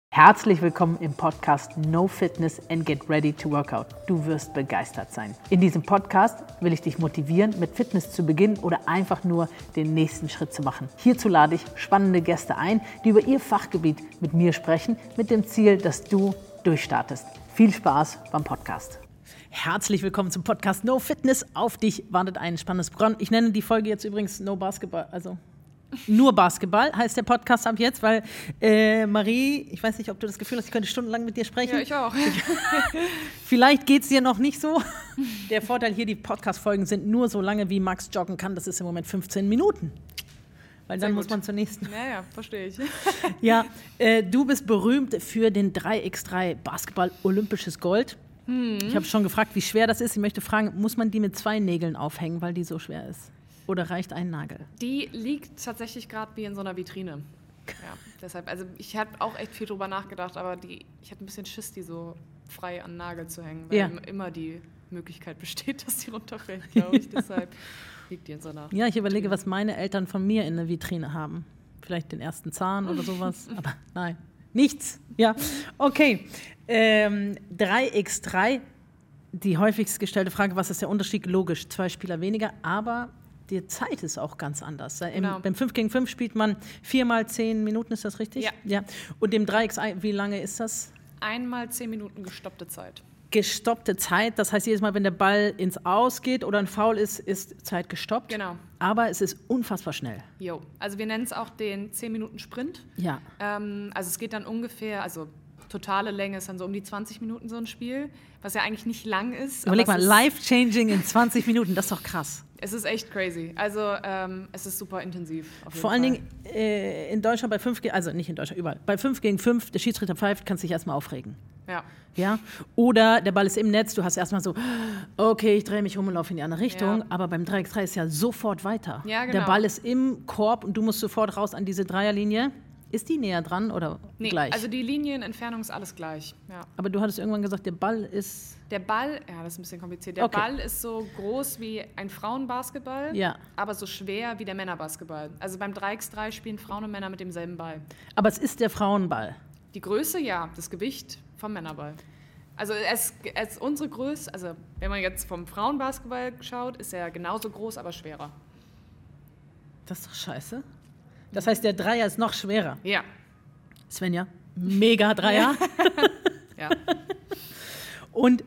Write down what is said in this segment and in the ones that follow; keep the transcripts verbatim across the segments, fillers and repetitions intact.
Herzlich willkommen im Podcast No Fitness and Get Ready to Workout. Du wirst begeistert sein. In diesem Podcast will ich dich motivieren, mit Fitness zu beginnen oder einfach nur den nächsten Schritt zu machen. Hierzu lade ich spannende Gäste ein, die über ihr Fachgebiet mit mir sprechen, mit dem Ziel, dass du durchstartest. Viel Spaß beim Podcast. Herzlich willkommen zum Podcast No Fitness. Auf dich wartet ein spannendes Programm. Ich nenne die Folge jetzt übrigens No Basketball, also nur Basketball heißt der Podcast ab jetzt, weil äh, Marie, ich weiß nicht, ob du das Gefühl hast, ich könnte stundenlang mit dir sprechen. Ja, ich auch. Vielleicht geht es dir noch nicht so. Der Vorteil hier, die Podcast-Folgen sind nur so lange, wie Max joggen kann. Das ist im Moment fünfzehn Minuten. Weil dann Sehr muss gut. man zur nächsten. Ja, ja, verstehe ich. Ja, äh, du bist berühmt für den drei gegen drei Basketball Olympisches Gold. Hm. Ich habe schon gefragt, wie schwer das ist. Ich möchte fragen, muss man die mit zwei Nägeln aufhängen, weil die so schwer ist? Oder reicht ein Nagel? Die liegt tatsächlich gerade wie in so einer Vitrine. Ja, deshalb, also ich habe auch echt viel drüber nachgedacht, aber die, ich hatte ein bisschen Schiss, die so frei an den Nagel zu hängen, weil Ja. immer die Möglichkeit besteht, dass die runterfällt, glaube ich. Deshalb liegt die in so einer Ja, ich überlege, Vitrine. was meine Eltern von mir in der Vitrine haben. Vielleicht den ersten Zahn oder sowas. Aber nein, nichts. Ja, okay. Ähm, drei gegen drei, die häufigst gestellte Frage, was ist der Unterschied? Logisch, zwei Spieler weniger, aber die Zeit ist auch ganz anders. Im, Genau. Beim fünf gegen fünf spielt man viermal zehn Minuten, ist das richtig? Ja. ja. Und dem drei gegen eins, wie lange ist das? Einmal zehn Minuten gestoppte Zeit. Gestoppte Zeit, das heißt, jedes Mal, wenn der Ball ins Aus geht oder ein Foul ist, ist Zeit gestoppt. Genau. Aber es ist unfassbar schnell. Jo. Also wir nennen es auch den zehn Minuten Sprint. Ja. Ähm, also es geht dann ungefähr, also totale Länge ist dann so um die zwanzig Minuten so ein Spiel, was ja eigentlich nicht lang ist. Überleg aber mal, es ist- life-changing in zwanzig Minuten, das ist doch krass. Es ist echt crazy. Also ähm, es ist super intensiv. Auf jeden Vor allen Fall. Dingen äh, in Deutschland bei fünf gegen, also nicht in Deutschland, überall, bei fünf gegen fünf, der Schiedsrichter pfeift, kannst dich erstmal aufregen. Ja. Ja? Oder der Ball ist im Netz, du hast erstmal so, okay, ich drehe mich um und laufe in die andere Richtung, Ja. aber beim drei gegen drei ist ja sofort weiter. Ja, Der genau. Ball ist im Korb und du musst sofort raus an diese Dreierlinie. Ist die näher dran oder Nee, gleich? also die Linienentfernung ist alles gleich. Ja. aber du hattest irgendwann gesagt, der Ball ist, Der Ball, ja, das ist ein bisschen kompliziert. Der Okay. Ball ist so groß wie ein Frauenbasketball, Ja. aber so schwer wie der Männerbasketball. Also beim drei gegen drei spielen Frauen und Männer mit demselben Ball. aber es ist der Frauenball. Die Größe, ja, das Gewicht vom Männerball. Also es, es unsere Größe, also wenn man jetzt vom Frauenbasketball schaut, ist er genauso groß, aber schwerer. Das ist doch scheiße. Das heißt, der Dreier ist noch schwerer. Ja, Svenja, mega Dreier. ja. Und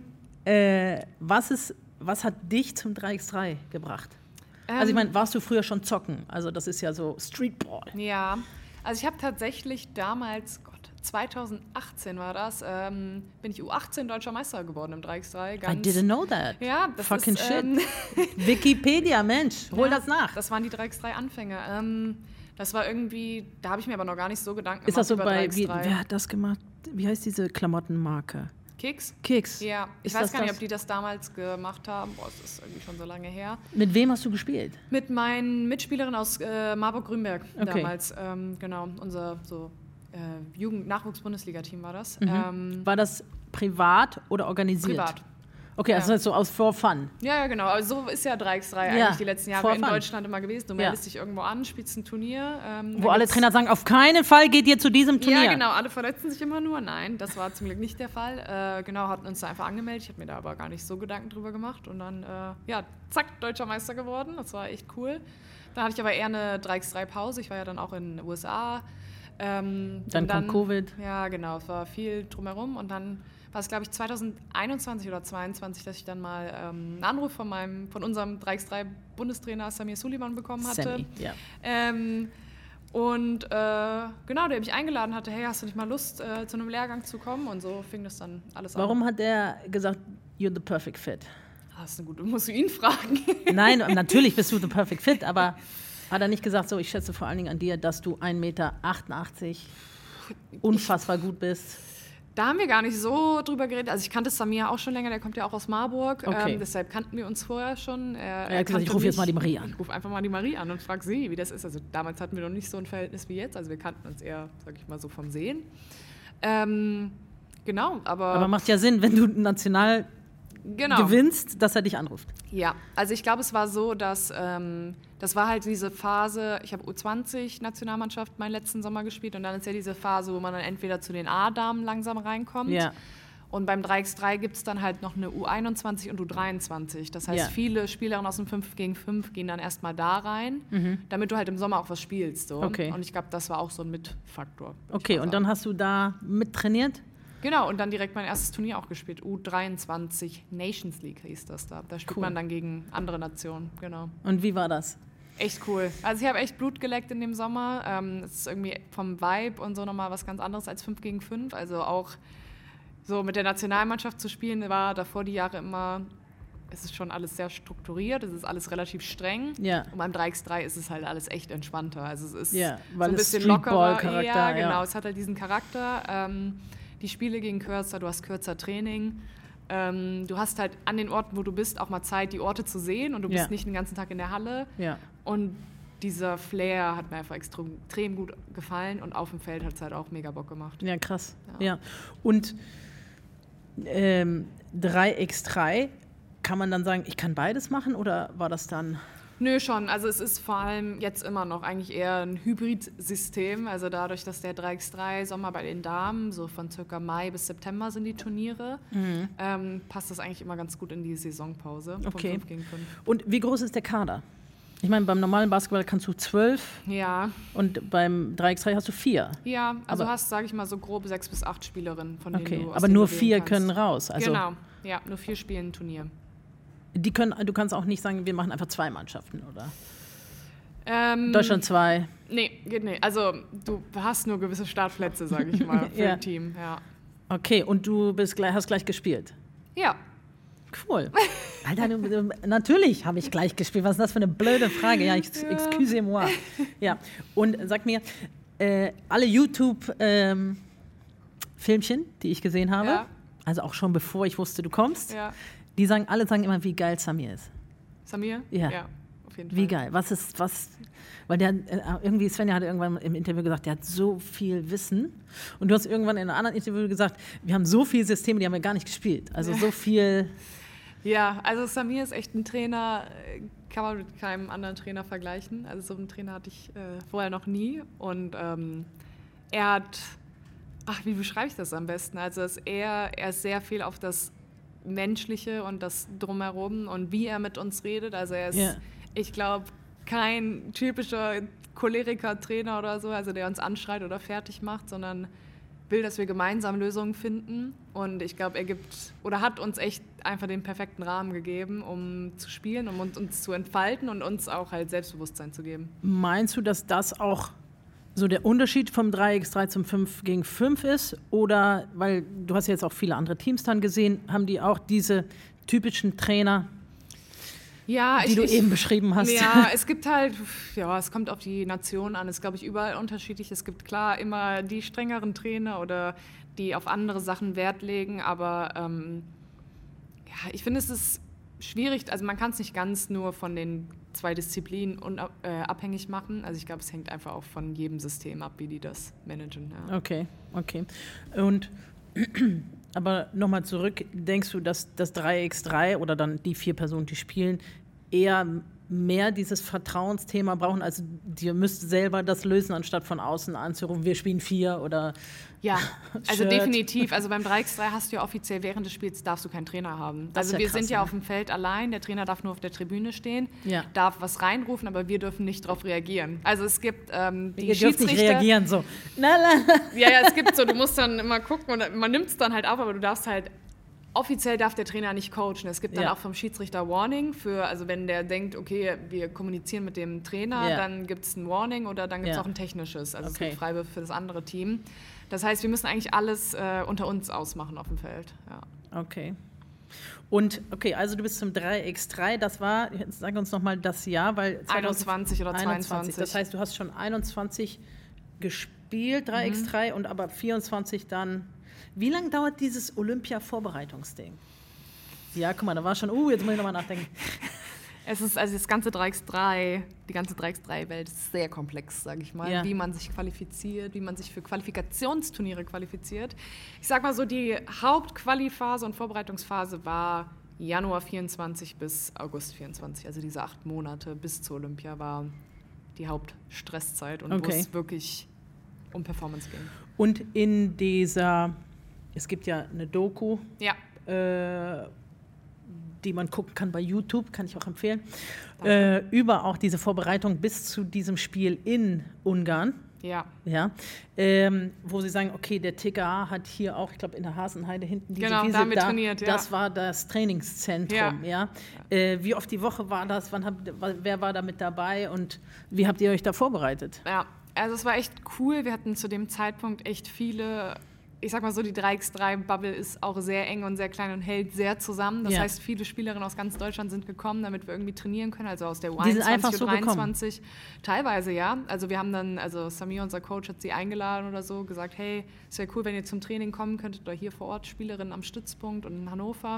äh, was, ist, was hat dich zum drei gegen drei gebracht? Also ich Ähm, meine, warst du früher schon zocken? Also das ist ja so Streetball. Ja, also ich habe tatsächlich damals, Gott, zweitausendachtzehn war das, ähm, bin ich U achtzehn Deutscher Meister geworden im drei gegen drei. I Ganz, didn't know that. Ja, das Fucking ist, shit. ähm, Wikipedia, Mensch, hol ja, das nach. Das waren die drei gegen drei Anfänge. Ähm, das war irgendwie, da habe ich mir aber noch gar nicht so Gedanken Ist das so gemacht über bei, drei wie, gegen drei. wer hat das gemacht? Wie heißt diese Klamottenmarke? Kicks? Kicks. Ja, ich Ist weiß das gar nicht, das? ob die das damals gemacht haben. Boah, das ist irgendwie schon so lange her. Mit wem hast du gespielt? Mit meinen Mitspielerinnen aus äh, Marburg-Grünberg Okay. damals. Ähm, genau, unser so äh, Jugend-Nachwuchs-Bundesliga-Team war das. Mhm. Ähm, War das privat oder organisiert? privat. Okay, also Ja. so aus for fun. Ja, ja, genau. Aber so ist ja drei gegen drei Ja, eigentlich die letzten Jahre for in fun. Deutschland immer gewesen. Du Ja. meldest dich irgendwo an, spielst ein Turnier. Ähm, Wo dann alle gibt's- Trainer sagen, auf keinen Fall geht ihr zu diesem Turnier. Ja, genau. Alle verletzen sich immer nur. Nein, das war zum Glück nicht der Fall. Äh, genau, hatten uns da einfach angemeldet. Ich habe mir da aber gar nicht so Gedanken drüber gemacht. Und dann, äh, ja, zack, Deutscher Meister geworden. Das war echt cool. Dann hatte ich aber eher eine drei gegen drei Pause. Ich war ja dann auch in den U S A. Ähm, Dann und kam Covid. Ja, genau. Es war viel drumherum. Und dann war es, glaube ich, zweitausendeinundzwanzig oder zweitausendzweiundzwanzig, dass ich dann mal ähm, einen Anruf von, meinem, von unserem drei gegen drei Bundestrainer Samir Suliman bekommen hatte. Sammy, ja. Ähm, und äh, genau, der mich eingeladen hatte, hey, hast du nicht mal Lust, äh, zu einem Lehrgang zu kommen? Und so fing das dann alles an. Warum hat der gesagt, you're the perfect fit? Ah, das ist eine gute, musst du ihn fragen. Nein, natürlich bist du the perfect fit, aber hat er nicht gesagt, so, ich schätze vor allen Dingen an dir, dass du ein Meter achtundachtzig unfassbar gut bist? Da haben wir gar nicht so drüber geredet. Also ich kannte Samir auch schon länger, der kommt ja auch aus Marburg. Okay. Ähm, deshalb kannten wir uns vorher schon. Er, Er hat gesagt, kannte ich rufe jetzt mich. mal die Marie an. Ich rufe einfach mal die Marie an und frage sie, wie das ist. Also damals hatten wir noch nicht so ein Verhältnis wie jetzt. Also wir kannten uns eher, sag ich mal, so vom Sehen. Ähm, genau, aber... Aber macht ja Sinn, wenn du national genau. gewinnst, dass er dich anruft. Ja, also ich glaube, es war so, dass ähm, das war halt diese Phase, ich habe U zwanzig Nationalmannschaft meinen letzten Sommer gespielt und dann ist ja diese Phase, wo man dann entweder zu den A-Damen langsam reinkommt. Ja. Und beim drei gegen drei gibt es dann halt noch eine U einundzwanzig und U dreiundzwanzig. Das heißt, Ja. viele Spielerinnen aus dem fünf gegen fünf gehen dann erstmal da rein, mhm. damit du halt im Sommer auch was spielst. So. Okay. Und ich glaube, das war auch so ein Mitfaktor. Okay, und dann hast du da mittrainiert? Genau, und dann direkt mein erstes Turnier auch gespielt. U dreiundzwanzig Nations League hieß das da. Da spielt Cool. man dann gegen andere Nationen, genau. Und wie war das? Echt cool. Also ich habe echt Blut geleckt in dem Sommer. Ähm, es ist irgendwie vom Vibe und so nochmal was ganz anderes als fünf gegen fünf. Also auch so mit der Nationalmannschaft zu spielen, war davor die Jahre immer, es ist schon alles sehr strukturiert, es ist alles relativ streng. Ja. Und beim drei gegen drei ist es halt alles echt entspannter. Also es ist Ja, so weil ein es bisschen lockerer. Streetball-Charakter, Ja, genau. ja. Es hat halt diesen Charakter. Ähm, die Spiele gehen kürzer, du hast kürzer Training. Ähm, du hast halt an den Orten, wo du bist, auch mal Zeit, die Orte zu sehen und du bist Ja. nicht den ganzen Tag in der Halle. Ja. Und dieser Flair hat mir einfach extrem, extrem gut gefallen und auf dem Feld hat es halt auch mega Bock gemacht. Ja, krass. Ja. Ja. Und ähm, drei gegen drei, kann man dann sagen, ich kann beides machen oder war das dann... Nö, schon. Also es ist vor allem jetzt immer noch eigentlich eher ein Hybrid-System. Also dadurch, dass der drei gegen drei Sommer bei den Damen, so von circa Mai bis September sind die Turniere, Mhm. ähm, passt das eigentlich immer ganz gut in die Saisonpause vom Okay. fünf gegen fünf. Und wie groß ist der Kader? Ich meine, beim normalen Basketball kannst du zwölf Ja, und beim drei gegen drei hast du vier. ja. Also Aber- hast, sage ich mal, so grob sechs bis acht Spielerinnen, von denen Okay, du aus aber denen nur du wählen vier kannst. können raus. Also Genau, ja, nur vier spielen ein Turnier. die können, du kannst auch nicht sagen, wir machen einfach zwei Mannschaften, oder? Ähm, Deutschland zwei. Nee, geht nicht. Also du hast nur gewisse Startplätze, sage ich mal, für Ja. ein Team. Ja. Okay, und du bist gleich, hast gleich gespielt. Ja. Cool. Alter, du, du, natürlich habe ich gleich gespielt. Was ist das für eine blöde Frage? Ja, ex, Ja. excusez-moi. Ja, und sag mir, äh, alle YouTube-Filmchen, die ich gesehen habe, Ja. also auch schon bevor ich wusste, du kommst, Ja. die sagen, alle sagen immer, wie geil Samir ist. Samir? Ja. Ja, auf jeden Fall. Wie geil. Was ist, was, weil der, äh, irgendwie, Svenja hatte irgendwann im Interview gesagt, der hat so viel Wissen. Und du hast irgendwann in einem anderen Interview gesagt, wir haben so viele Systeme, die haben wir gar nicht gespielt. Also Ja. so viel. Ja, also Samir ist echt ein Trainer, äh, kann man mit keinem anderen Trainer vergleichen. Also so einen Trainer hatte ich äh, vorher noch nie. Und ähm, er hat, ach, wie beschreibe ich das am besten? Also dass er, er ist sehr viel auf das Menschliche und das Drumherum und wie er mit uns redet. Also er ist, Ja. ich glaube, kein typischer Choleriker-Trainer oder so, also der uns anschreit oder fertig macht, sondern will, dass wir gemeinsam Lösungen finden. Und ich glaube, er gibt oder hat uns echt einfach den perfekten Rahmen gegeben, um zu spielen, um uns, uns zu entfalten und uns auch halt Selbstbewusstsein zu geben. Meinst du, dass das auch so der Unterschied vom drei gegen drei zum fünf gegen fünf ist? Oder, weil du hast ja jetzt auch viele andere Teams dann gesehen, haben die auch diese typischen Trainer, Ja, die ich, du ich, eben beschrieben hast? Ja, es gibt halt, ja, es kommt auf die Nation an. Es ist, glaube ich, überall unterschiedlich. Es gibt klar immer die strengeren Trainer oder die auf andere Sachen Wert legen. Aber ähm, ja, ich finde, es ist schwierig. Also man kann es nicht ganz nur von den zwei Disziplinen unab, äh, abhängig machen. Also ich glaube, es hängt einfach auch von jedem System ab, wie die das managen. Ja. Okay, okay. Und aber nochmal zurück, denkst du, dass das drei gegen drei oder dann die vier Personen, die spielen, eher mehr dieses Vertrauensthema brauchen? Also ihr müsst selber das lösen, anstatt von außen anzurufen, wir spielen vier oder Ja, also Shirt. definitiv. Also beim drei gegen drei hast du ja offiziell während des Spiels darfst du keinen Trainer haben. Das ist Also ja wir krass, sind ja ne? auf dem Feld allein, der Trainer darf nur auf der Tribüne stehen, Ja. darf was reinrufen, aber wir dürfen nicht darauf reagieren. Also es gibt ähm, die ihr dürft nicht Schiedsrichter. reagieren so. Na, na. Ja, ja, es gibt so, du musst dann immer gucken und man nimmt es dann halt auf, aber du darfst halt, offiziell darf der Trainer nicht coachen. Es gibt dann Ja. auch vom Schiedsrichter Warning für, also wenn der denkt, okay, wir kommunizieren mit dem Trainer, Ja. dann gibt es ein Warning oder dann gibt es Ja. auch ein technisches, also es Okay. gibt Freiwürfe für das andere Team. Das heißt, wir müssen eigentlich alles äh, unter uns ausmachen auf dem Feld. Ja. Okay. Und, okay, also du bist zum drei gegen drei, das war, jetzt sag uns nochmal das Jahr, weil... einundzwanzig oder einundzwanzig, zweiundzwanzig. das heißt, du hast schon einundzwanzig gespielt, drei gegen drei, und aber vierundzwanzig dann... Wie lange dauert dieses Olympia-Vorbereitungsding? Ja, guck mal, da war schon, uh, jetzt muss ich nochmal nachdenken. Es ist, also das ganze drei gegen drei, die ganze drei gegen drei Welt ist sehr komplex, sage ich mal. Ja. Wie man sich qualifiziert, wie man sich für Qualifikationsturniere qualifiziert. Ich sag mal so, die Hauptqualiphase und Vorbereitungsphase war Januar vierundzwanzig bis August vierundzwanzig, also diese acht Monate bis zur Olympia war die Hauptstresszeit und Okay. wo es wirklich um Performance ging. Und in dieser, es gibt ja eine Doku, Ja, äh, die man gucken kann bei YouTube, kann ich auch empfehlen, äh, über auch diese Vorbereitung bis zu diesem Spiel in Ungarn. ja, Ja, ähm, wo sie sagen, okay, der T K A hat hier auch, ich glaube in der Hasenheide hinten diese Genau, da Wiese, haben wir trainiert, ja. Das war das Trainingszentrum, ja. ja. Äh, wie oft die Woche war das? Wann habt, wer war da mit dabei und wie habt ihr euch da vorbereitet? ja. Also es war echt cool. Wir hatten zu dem Zeitpunkt echt viele, ich sag mal so, die drei gegen drei Bubble ist auch sehr eng und sehr klein und hält sehr zusammen. Das Ja. heißt, viele Spielerinnen aus ganz Deutschland sind gekommen, damit wir irgendwie trainieren können, also aus der U Die sind einundzwanzig, einfach so U dreiundzwanzig. Teilweise, ja. Also wir haben dann, also Samir, unser Coach, hat sie eingeladen oder so, gesagt, hey, es wäre cool, wenn ihr zum Training kommen könntet oder hier vor Ort Spielerinnen am Stützpunkt und in Hannover.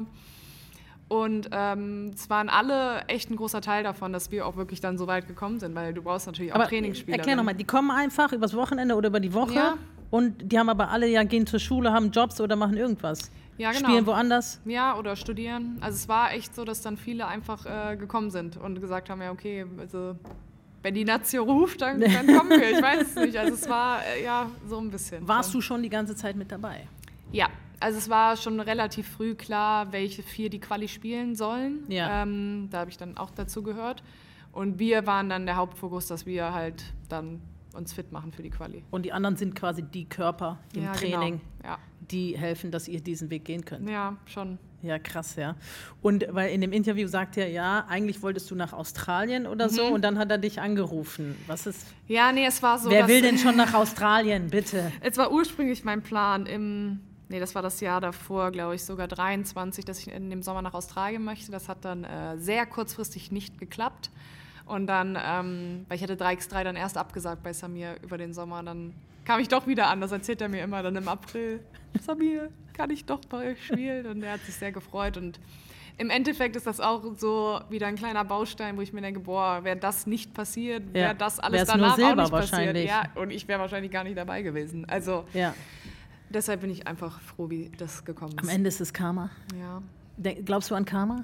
Und ähm, es waren alle echt ein großer Teil davon, dass wir auch wirklich dann so weit gekommen sind, weil du brauchst natürlich auch Aber Trainingsspieler. erklär nochmal, die kommen einfach übers Wochenende oder über die Woche Ja. und die haben aber alle ja, gehen zur Schule, haben Jobs oder machen irgendwas. Ja, genau. Spielen woanders. Ja, oder studieren. Also es war echt so, dass dann viele einfach äh, gekommen sind und gesagt haben, ja okay, also wenn die Nazio ruft, dann, dann kommen wir. Ich weiß es nicht. Also es war äh, ja so ein bisschen. Warst du schon die ganze Zeit mit dabei? Ja, also es war schon relativ früh klar, welche vier die Quali spielen sollen. Ja. Ähm, da habe ich dann auch dazu gehört. Und wir waren dann der Hauptfokus, dass wir halt dann uns fit machen für die Quali. Und die anderen sind quasi die Körper im Ja, Training, genau. die helfen, dass ihr diesen Weg gehen könnt. Ja. ja, schon. Ja, krass, ja. Und weil in dem Interview sagt er, ja, eigentlich wolltest du nach Australien oder so und dann hat er dich angerufen. Was ist? Ja, nee, es war so, Wer dass will denn schon nach Australien, bitte? Es war ursprünglich mein Plan im, nee, das war das Jahr davor, glaube ich, sogar dreiundzwanzig, dass ich in dem Sommer nach Australien möchte. Das hat dann äh, sehr kurzfristig nicht geklappt. Und dann, ähm, weil ich hatte drei gegen drei dann erst abgesagt bei Samir über den Sommer, dann kam ich doch wieder an. Das erzählt er mir immer dann im April. Samir, kann ich doch bei euch spielen? Und er hat sich sehr gefreut. Und im Endeffekt ist das auch so wieder ein kleiner Baustein, wo ich mir denke, boah, wäre das nicht passiert, wäre Ja, das alles wär's nur danach Silber auch nicht wahrscheinlich. passiert. Ja, und ich wäre wahrscheinlich gar nicht dabei gewesen. Also Ja, deshalb bin ich einfach froh, wie das gekommen ist. am Ende ist es Karma. Ja. Denk- Glaubst du an Karma?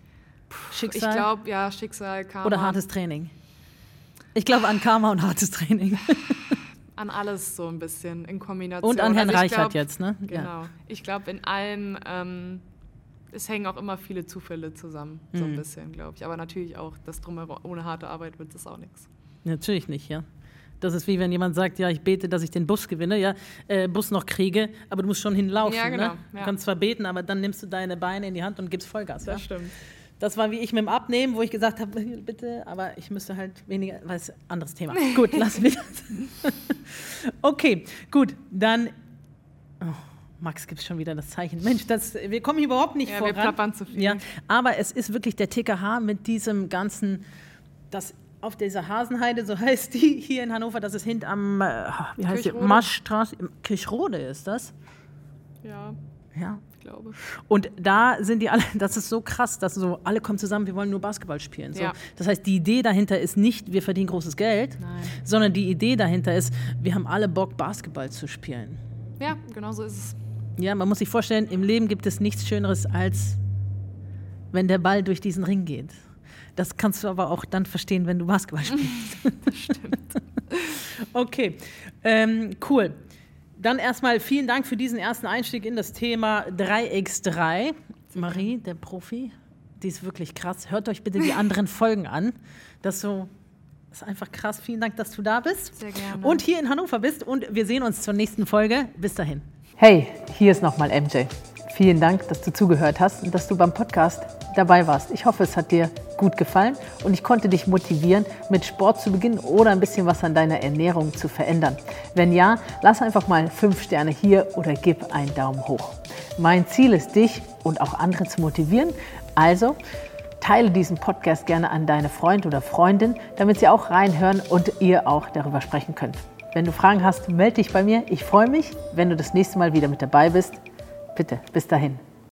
Schicksal Ich glaube, ja, Schicksal, Karma. oder hartes Training? Ich glaube an Karma und hartes Training. An alles so ein bisschen in Kombination. Und an Herrn Also ich Reichert glaub, jetzt, ne? Genau. Ich glaube, in allem, ähm, es hängen auch immer viele Zufälle zusammen, so Mhm. ein bisschen, glaube ich. Aber natürlich auch, das Drumherum, ohne harte Arbeit wird das auch nichts. Natürlich nicht, ja. Das ist wie wenn jemand sagt, ja, ich bete, dass ich den Bus gewinne, ja, äh, Bus noch kriege, aber du musst schon hinlaufen. Ja, genau, Ne? Du ja. kannst zwar beten, aber dann nimmst du deine Beine in die Hand und gibst Vollgas. Ja? stimmt. Das war wie ich mit dem Abnehmen, wo ich gesagt habe, bitte, aber ich müsste halt weniger, weil es ein anderes Thema. Gut, lassen wir das. Okay, gut, dann, oh, Max gibt schon wieder das Zeichen. Mensch, das, wir kommen hier überhaupt nicht Ja, voran. wir plappern zu viel. Ja, aber es ist wirklich der T K H mit diesem ganzen, das auf dieser Hasenheide, so heißt die hier in Hannover, das ist hinten am, äh, wie heißt die, Kirchrode. Marschstraße, Kirchrode ist das? Ja, Ja. ich glaube. Und da sind die alle, das ist so krass, dass so alle kommen zusammen, wir wollen nur Basketball spielen. So. Ja. Das heißt, die Idee dahinter ist nicht, wir verdienen großes Geld, Nein. sondern die Idee dahinter ist, wir haben alle Bock, Basketball zu spielen. Ja, genau so ist es. Ja, man muss sich vorstellen, im Leben gibt es nichts Schöneres, als wenn der Ball durch diesen Ring geht. Das kannst du aber auch dann verstehen, wenn du Basketball spielst. Das stimmt. Okay, ähm, cool. Dann erstmal vielen Dank für diesen ersten Einstieg in das Thema drei gegen drei. Marie, der Profi, die ist wirklich krass. Hört euch bitte die anderen Folgen an. Das so, das ist einfach krass. Vielen Dank, dass du da bist. Sehr gerne. Und hier in Hannover bist. Und wir sehen uns zur nächsten Folge. Bis dahin. Hey, hier ist nochmal M J. Vielen Dank, dass du zugehört hast und dass du beim Podcast dabei warst. Ich hoffe, es hat dir gut gefallen und ich konnte dich motivieren, mit Sport zu beginnen oder ein bisschen was an deiner Ernährung zu verändern. Wenn ja, lass einfach mal fünf Sterne hier oder gib einen Daumen hoch. Mein Ziel ist, dich und auch andere zu motivieren. Also teile diesen Podcast gerne an deine Freund oder Freundin, damit sie auch reinhören und ihr auch darüber sprechen könnt. Wenn du Fragen hast, melde dich bei mir. Ich freue mich, wenn du das nächste Mal wieder mit dabei bist. Bitte, bis dahin.